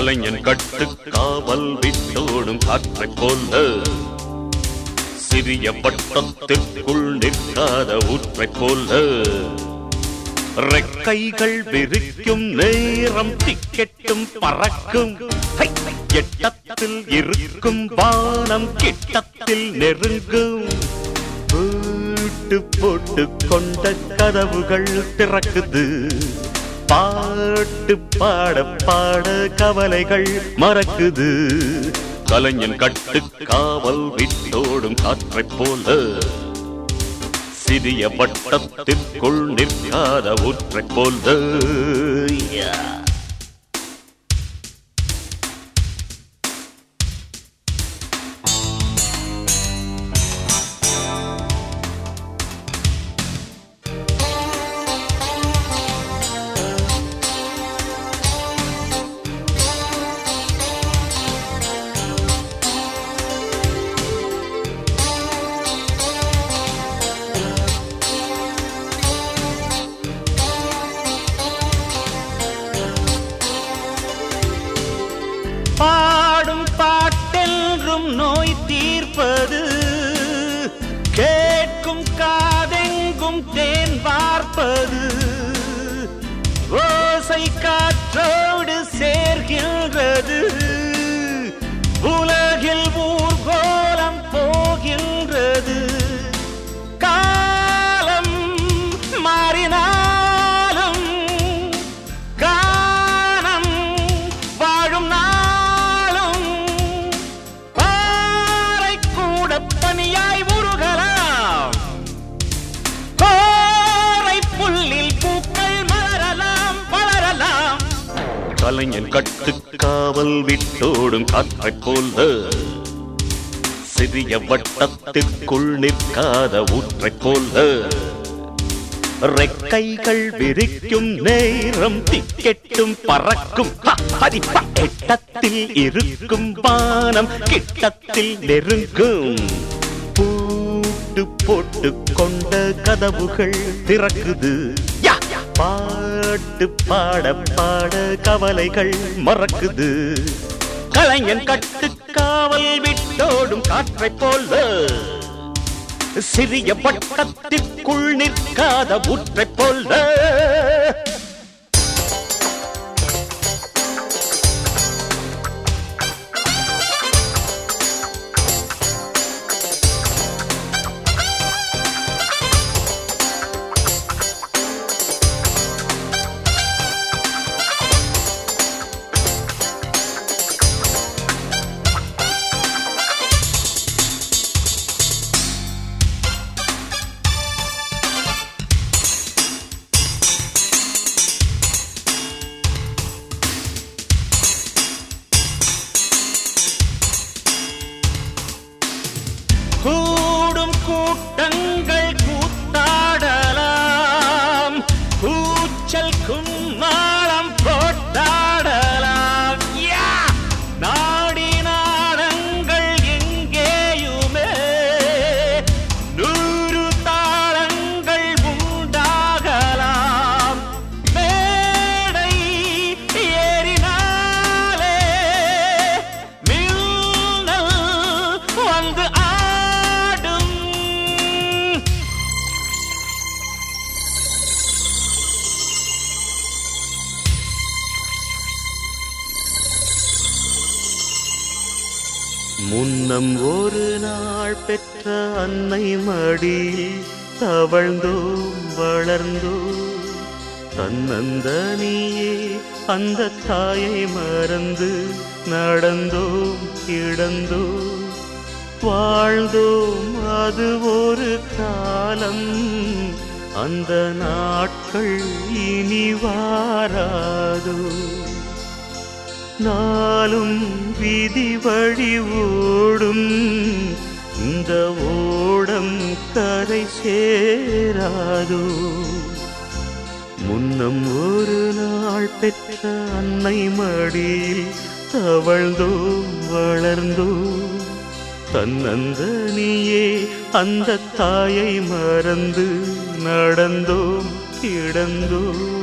கலைஞன் கட்டு காவல் விட்டோடும் காற்றை போல சிறிய வட்டத்திற்குள் நிற்காத ஊற்றை போல ரெக்கைகள் விரிக்கும் நேரம் டிக்கெட்டும் பறக்கும் எட்டத்தில் இருக்கும் வானம் கிட்டத்தில் நெருங்கும் வீட்டு போட்டு கொண்ட கதவுகள் திறக்குது பாட்டு பாட பாட கவலைகள் மறக்குது கலைஞன் கட்டு காவல் விட்டோடும் காற்றை போல சிறிய வட்டத்திற்குள் நிற்காத ஊற்றை போல பாடும் பாட்டென்றும் நோய் தீர்ப்பது கேட்கும் காதெங்கும் தேன் பார்ப்பது ஓசை காற்றோடு சேர்கின்றது உலகில் ஊர்கோலம் போகின்றது காலம் மாறினாலும் கானம் வாழும் பனியாய் உருகலாம் கோரை புல்லில் பூக்கள் மலரலாம் வளரலாம் கலைஞன் கட்டு காவல் விட்டோடும் காற்றை போல சிறிய வட்டத்திற்குள் நிற்காத ஊற்றை போல ரெக்கைகள் விரிக்கும் நேரம் டிக்கெட்டும் பறக்கும் எட்டத்தில் இருக்கும் வானம் கிட்டத்தில் நெருங்கும் பூட்டு போட்டு கொண்ட கதவுகள் திறக்குது பாட்டு பாட பாட கவலைகள் மறக்குது கலைஞன் கட்டு காவல் விட்டோடும் காற்றை போல சிறிய வட்டத்திற்குள் நிற்காத ஊற்றை போல கூடும் கூட்டங்கள் கூத்தாடலாம் கூச்சல் கும்மாளம் போட்டாடலாம் நாடி நாடங்கள் எங்கேயுமே 100 தாளங்கள் உண்டாகலாம் மேடை ஏறினாலே மின்னல் வந்து முன்னம் ஒரு நாள் பெற்ற அன்னை மடியில் தவழ்ந்தோம் வளர்ந்தோம் தன்னந்தனியே அந்த தாயை மறந்து நடந்தோம் கிடந்தோம் வாழ்ந்தோம் அது ஒரு காலம் அந்த நாட்கள் இனி வாராதோ நாளும் விதி வழி ஓடும் இந்த ஓடம் கரை சேராதோ முன்னம் ஒரு நாள் பெற்ற அன்னை மடியில் தவழ்ந்தோம் வளர்ந்தோம் தன்னந்தனியே அந்த தாயை மறந்து நடந்தோம் கிடந்தோம்